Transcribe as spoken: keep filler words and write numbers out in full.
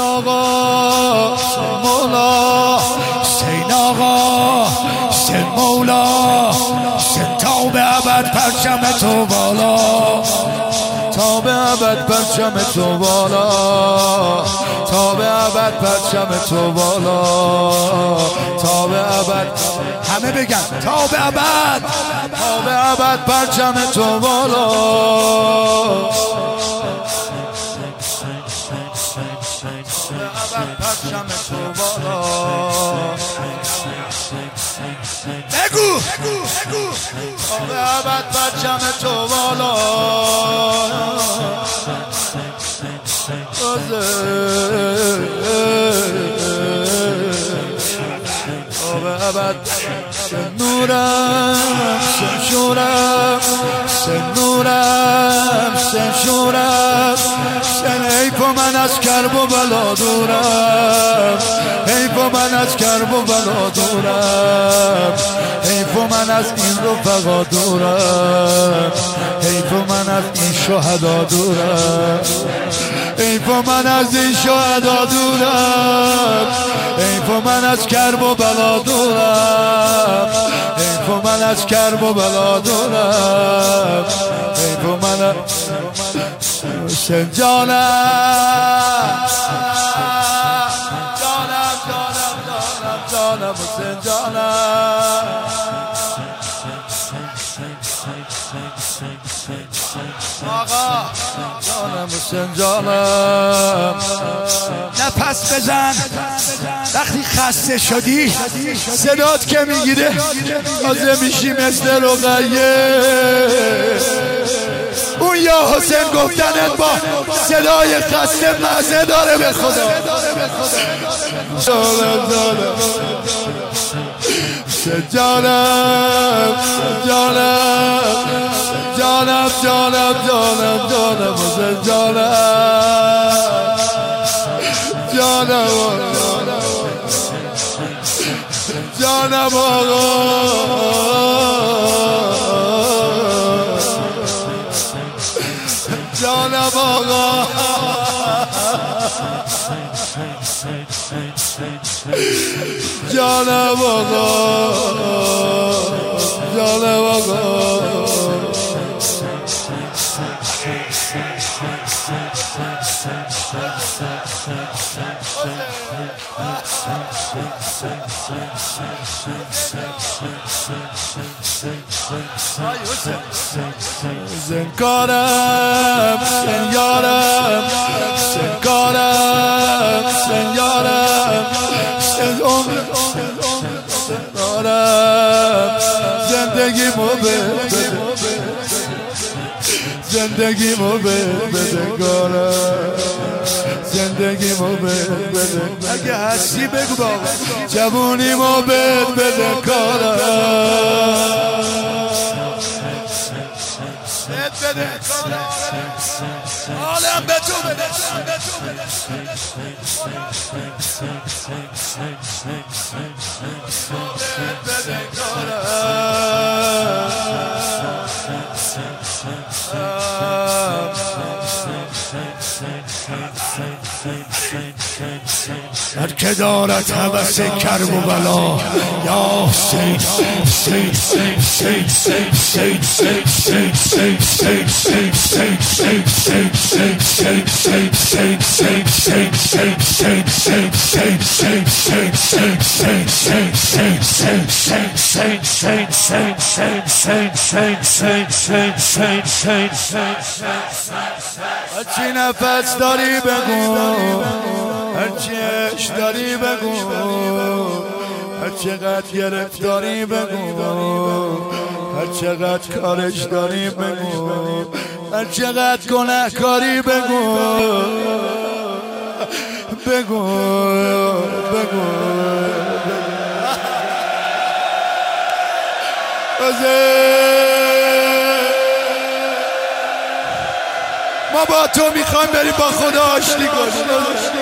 آقا حسین مولا حسین آقا حسین مولا حسین تا به ابد پرچم تو بالا تا به ابد پرچم تو بالا تا به ابد پرچم تو بالا تا به ابد همه بگن تا به ابد تا به ابد پرچم تو بالا پرچم تو بالا بگو تا به ابد پرچم تو بالا تا به ابد نورم سن شورم سن نورم سن شورم سن حیف من از کرب و بلا دورم حیف من از کرب و بلا دورم حیف من از این رفقا دورم حیف من از این شهدا دورم حیف من از این شهدا دورم حیف من از کرب و بلا دورم حیف من از کرب و بلا دورم حیف من از حسین جانم جانم جانم جانم جانم حسین جانم آقا جانم حسین جانم نفس بزن وقتی خسته شدی صدات که میگیره تازه میشی مثل رقیه اون یا حسین گفتنت با صدای خسته مزه داره به خدا جانم جانم جانم جانم جانم جانم جانم حسین جانم جانم جانم آقا جانم آقا جانم آقا جانم آقا زنکارم سنیارم زنکارم سنیارم سن عمر دارم زندگی مو بده زندگی مو بده کارم زندگی مو بده اگه هستی بگو بابا جوونی مو بده کارم بده عالم به تو بده بده هر که دارد هوس کرب و بلا یا حسین حسین حسین حسین هرچی نفس داری بگو هرچی عشق داری بگو هر چقدر گرفتاری بگو هر چقدر کارش داری بگو هر چقدر گناهکاری بگو بگو بگو ما با تو میخوایم بریم با خدا آشتی کنیم.